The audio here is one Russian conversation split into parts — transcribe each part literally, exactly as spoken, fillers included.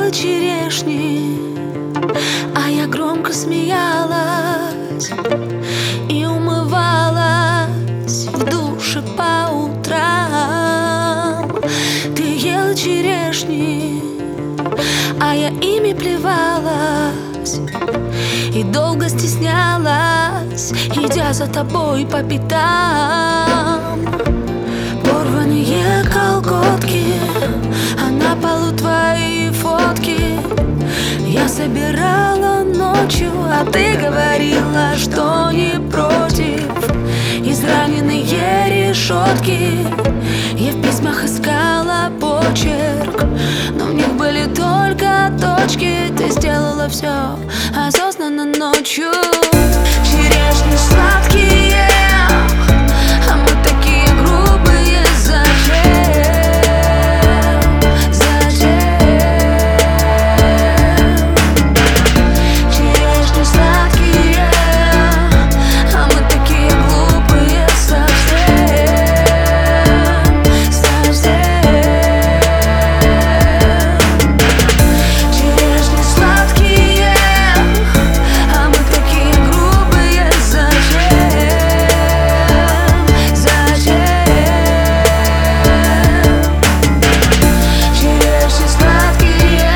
ела черешни, а я громко смеялась и умывалась в душе по утрам. Ты ела черешни, а я ими плевалась и долго стеснялась, идя за тобой по пятам. Порванные колготки, а на полу твои фотки я собирала ночью, а ты говорила, что не против. Израненные решетки, я в письмах искала почерк, но в них были только точки. Ты сделала все осознанно ночью. Черешни сладкие, а мы такие грубые. Зачем? Зачем? Черешни сладкие, а мы такие глупые. Совсем, совсем. Черешни сладкие, а мы такие грубые. Зачем? Зачем? Черешни сладкие.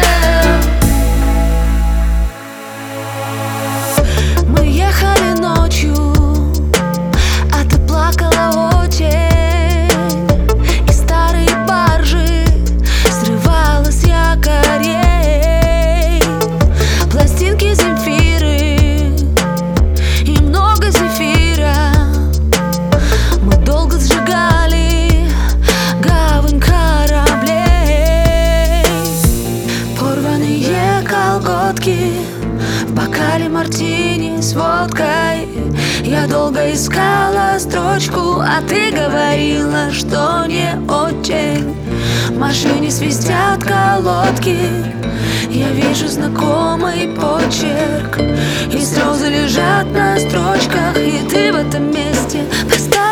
Мы ехали ночью, а ты плакала очень, и старые баржи срывала с якорей пластинки Земфиры и много зефира. Мы долго сжигали гавань кораблей. Порванные колготки в бокале мартини с водкой. Я долго искала строчку, а ты говорила, что не очень. В машине свистят колодки, я вижу знакомый почерк, и слезы лежат на строчках, и ты в этом месте поставила